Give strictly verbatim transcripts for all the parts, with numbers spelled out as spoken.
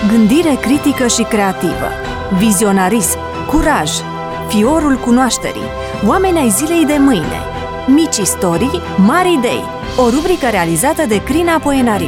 Gândire critică și creativă, vizionarism, curaj, fiorul cunoașterii, oameni ai zilei de mâine, mici istorii, mari idei, o rubrică realizată de Crina Poenariu.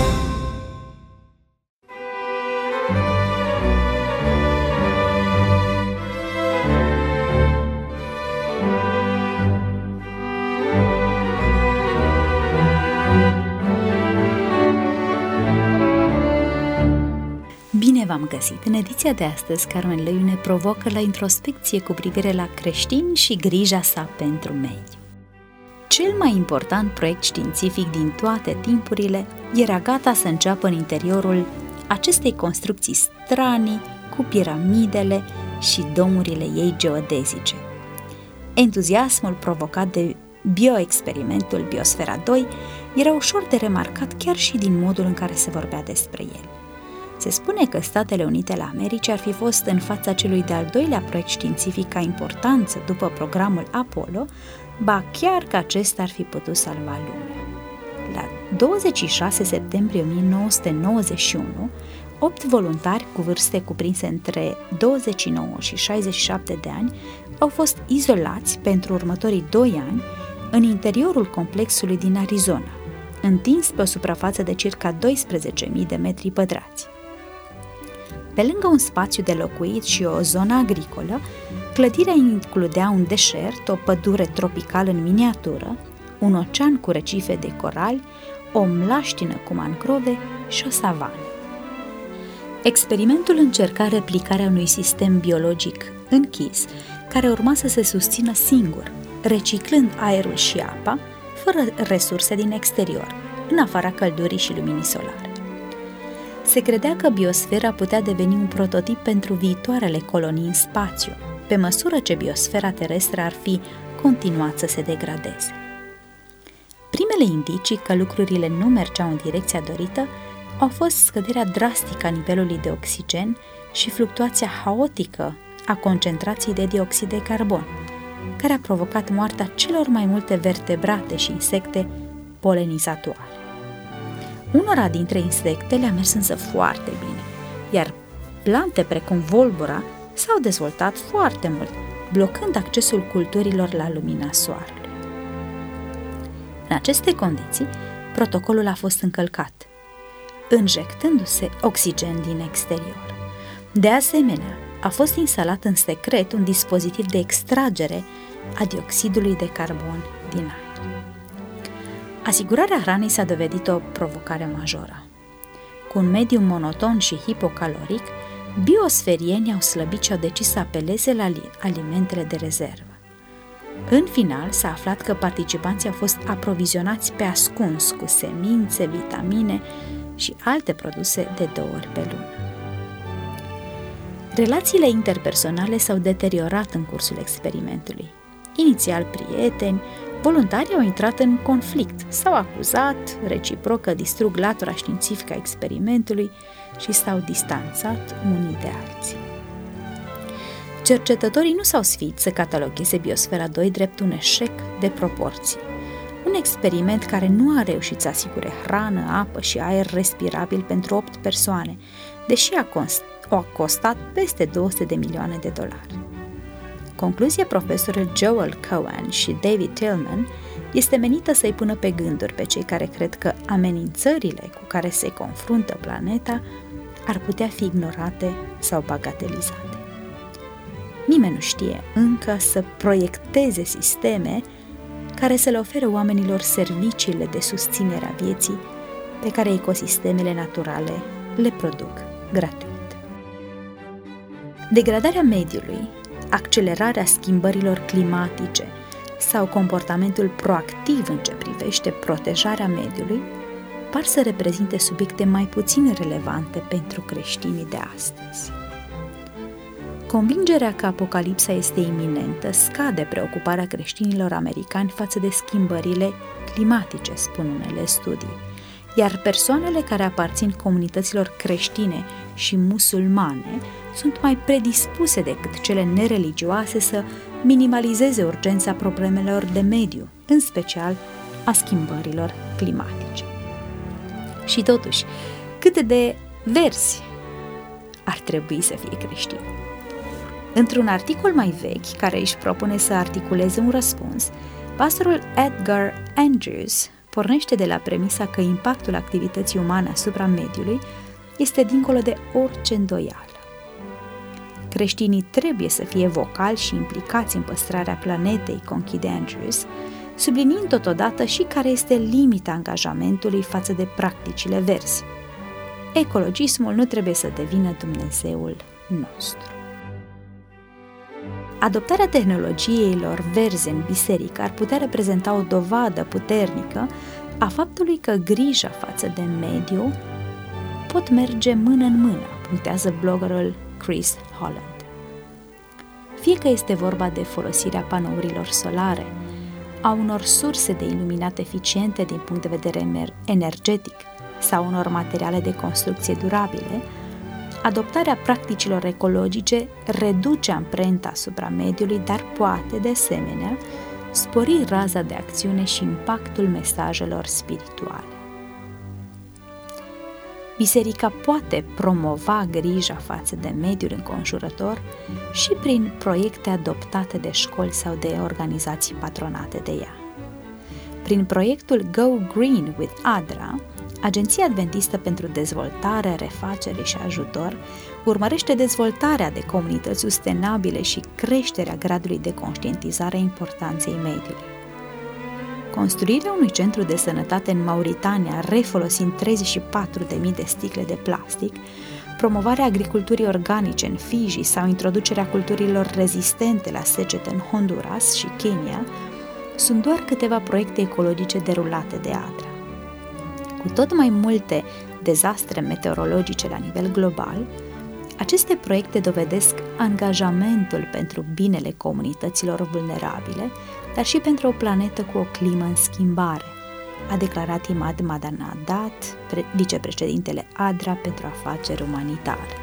Bine v-am găsit! În ediția de astăzi, Carmen Lăiu ne provocă la introspecție cu privire la creștini și grija sa pentru mediu. Cel mai important proiect științific din toate timpurile era gata să înceapă în interiorul acestei construcții stranii, cu piramidele și domurile ei geodezice. Entuziasmul provocat de bioexperimentul Biosfera doi era ușor de remarcat chiar și din modul în care se vorbea despre el. Se spune că Statele Unite ale Americii ar fi fost în fața celui de-al doilea proiect științific ca importanță după programul Apollo, ba chiar că acesta ar fi putut salva lumea. La douăzeci și șase septembrie o mie nouă sute nouăzeci și unu, opt voluntari cu vârste cuprinse între douăzeci și nouă și șaizeci și șapte de ani au fost izolați pentru următorii doi ani în interiorul complexului din Arizona, întins pe o suprafață de circa doisprezece mii de metri pătrați. Pe lângă un spațiu de locuit și o zonă agricolă, clădirea includea un deșert, o pădure tropicală în miniatură, un ocean cu recife de corali, o mlaștină cu mangrove și o savană. Experimentul încerca replicarea unui sistem biologic închis, care urma să se susțină singur, reciclând aerul și apa, fără resurse din exterior, în afara căldurii și luminii solare. Se credea că biosfera putea deveni un prototip pentru viitoarele colonii în spațiu, pe măsură ce biosfera terestră ar fi continuat să se degradeze. Primele indicii că lucrurile nu mergeau în direcția dorită au fost scăderea drastică a nivelului de oxigen și fluctuația haotică a concentrației de dioxid de carbon, care a provocat moartea celor mai multe vertebrate și insecte polenizatoare. Unora dintre insecte le-a mers însă foarte bine, iar plante precum volbura s-au dezvoltat foarte mult, blocând accesul culturilor la lumina soarelui. În aceste condiții, protocolul a fost încălcat, injectându-se oxigen din exterior. De asemenea, a fost instalat în secret un dispozitiv de extragere a dioxidului de carbon din aer. Asigurarea hranei s-a dovedit o provocare majoră. Cu un mediu monoton și hipocaloric, biosferienii au slăbit și au decis să apeleze la alimentele de rezervă. În final, s-a aflat că participanții au fost aprovizionați pe ascuns cu semințe, vitamine și alte produse de două ori pe lună. Relațiile interpersonale s-au deteriorat în cursul experimentului. Inițial prieteni, voluntarii au intrat în conflict, s-au acuzat reciproc că distrug latura științifică a experimentului și s-au distanțat unii de alții. Cercetătorii nu s-au sfiit să catalogheze Biosfera doi drept un eșec de proporții. Un experiment care nu a reușit să asigure hrană, apă și aer respirabil pentru opt persoane, deși a, cost, a costat peste două sute de milioane de dolari. Concluzia profesorului Joel Cohen și David Tillman este menită să-i pună pe gânduri pe cei care cred că amenințările cu care se confruntă planeta ar putea fi ignorate sau bagatelizate. Nimeni nu știe încă să proiecteze sisteme care să le ofere oamenilor serviciile de susținere a vieții pe care ecosistemele naturale le produc gratuit. Degradarea mediului, accelerarea schimbărilor climatice sau comportamentul proactiv în ce privește protejarea mediului par să reprezinte subiecte mai puțin relevante pentru creștinii de astăzi. Convingerea că apocalipsa este iminentă scade preocuparea creștinilor americani față de schimbările climatice, spun unele studii, iar persoanele care aparțin comunităților creștine și musulmane sunt mai predispuse decât cele nereligioase să minimalizeze urgența problemelor de mediu, în special a schimbărilor climatice. Și totuși, cât de verzi ar trebui să fie creștin. Într-un articol mai vechi, care își propune să articuleze un răspuns, pastorul Edgar Andrews pornește de la premisa că impactul activității umane asupra mediului este dincolo de orice îndoială. Creștinii trebuie să fie vocali și implicați în păstrarea planetei, conchide Andrews, subliniind totodată și care este limita angajamentului față de practicile verzi. Ecologismul nu trebuie să devină Dumnezeul nostru. Adoptarea tehnologiilor verzi în biserică ar putea reprezenta o dovadă puternică a faptului că grija față de mediu pot merge mână în mână, punctează bloggerul Chris Holland. Fie că este vorba de folosirea panourilor solare, a unor surse de iluminat eficiente din punct de vedere energetic sau unor materiale de construcție durabile, adoptarea practicilor ecologice reduce amprenta asupra mediului, dar poate, de asemenea, spori raza de acțiune și impactul mesajelor spirituale. Biserica poate promova grija față de mediul înconjurător și prin proiecte adoptate de școli sau de organizații patronate de ea. Prin proiectul Go Green with ADRA, Agenția Adventistă pentru Dezvoltare, Refacere și Ajutor urmărește dezvoltarea de comunități sustenabile și creșterea gradului de conștientizare a importanței mediului. Construirea unui centru de sănătate în Mauritania, refolosind treizeci și patru de mii de sticle de plastic, promovarea agriculturii organice în Fiji sau introducerea culturilor rezistente la secetă în Honduras și Kenya sunt doar câteva proiecte ecologice derulate de ADRA. Cu tot mai multe dezastre meteorologice la nivel global, aceste proiecte dovedesc angajamentul pentru binele comunităților vulnerabile, dar și pentru o planetă cu o climă în schimbare, a declarat Imad Madanadat, vicepreședintele ADRA pentru afaceri umanitare.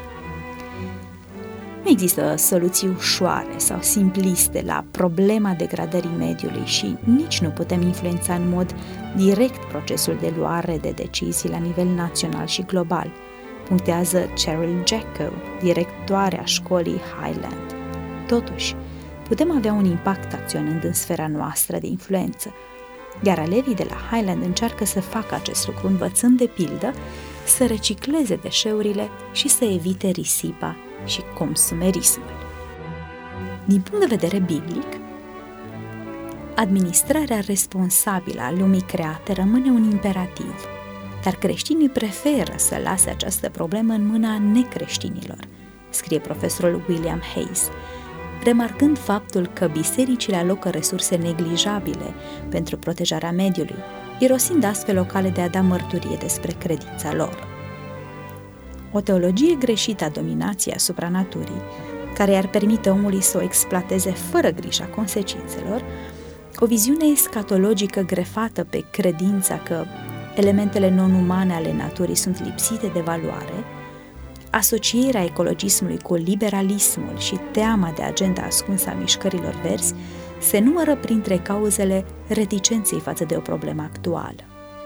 Nu există soluții ușoare sau simpliste la problema degradării mediului și nici nu putem influența în mod direct procesul de luare de decizii la nivel național și global, punctează Cheryl Jacko, directoarea școlii Highland. Totuși, putem avea un impact acționând în sfera noastră de influență, iar elevii de la Highland încearcă să facă acest lucru, învățând de pildă să recicleze deșeurile și să evite risipa și consumerismul. Din punct de vedere biblic, administrarea responsabilă a lumii create rămâne un imperativ, dar creștinii preferă să lase această problemă în mâna necreștinilor, scrie profesorul William Hayes, remarcând faptul că bisericile alocă resurse neglijabile pentru protejarea mediului, irosind astfel o cale de a da mărturie despre credința lor. O teologie greșită a dominației asupra naturii, care i-ar permite omului să o exploateze fără grija consecințelor, o viziune escatologică grefată pe credința că elementele non-umane ale naturii sunt lipsite de valoare, asocierea ecologismului cu liberalismul și teama de agenda ascunsă a mișcărilor verzi se numără printre cauzele reticenței față de o problemă actuală.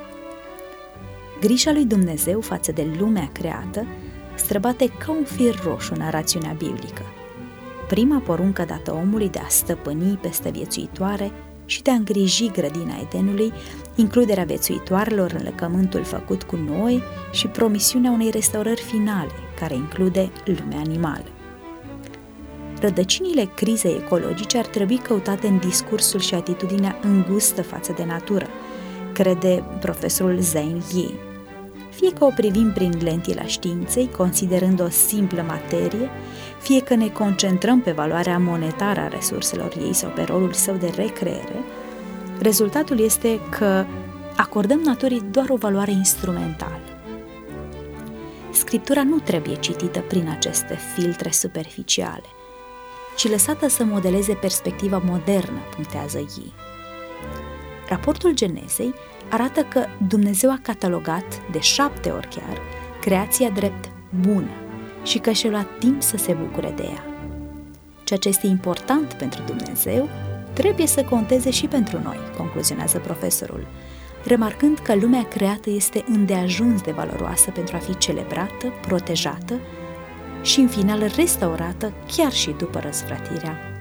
Grija lui Dumnezeu față de lumea creată străbate ca un fir roșu narațiunea biblică. Prima poruncă dată omului de a stăpâni peste viețuitoare și de a îngriji grădina Edenului, includerea viețuitoarelor în legământul făcut cu noi și promisiunea unei restaurări finale, care include lumea animală. Rădăcinile crizei ecologice ar trebui căutate în discursul și atitudinea îngustă față de natură, crede profesorul Zane Yee. Fie că o privim prin lentila științei, considerând o simplă materie, fie că ne concentrăm pe valoarea monetară a resurselor ei sau pe rolul său de recreere, rezultatul este că acordăm naturii doar o valoare instrumentală. Scriptura nu trebuie citită prin aceste filtre superficiale, ci lăsată să modeleze perspectiva modernă, punctează ei. Raportul Genezei arată că Dumnezeu a catalogat, de șapte ori chiar, creația drept bună și că și-a luat timp să se bucure de ea. Ceea ce este important pentru Dumnezeu trebuie să conteze și pentru noi, concluzionează profesorul, remarcând că lumea creată este îndeajuns de valoroasă pentru a fi celebrată, protejată și în final restaurată chiar și după răsfrătirea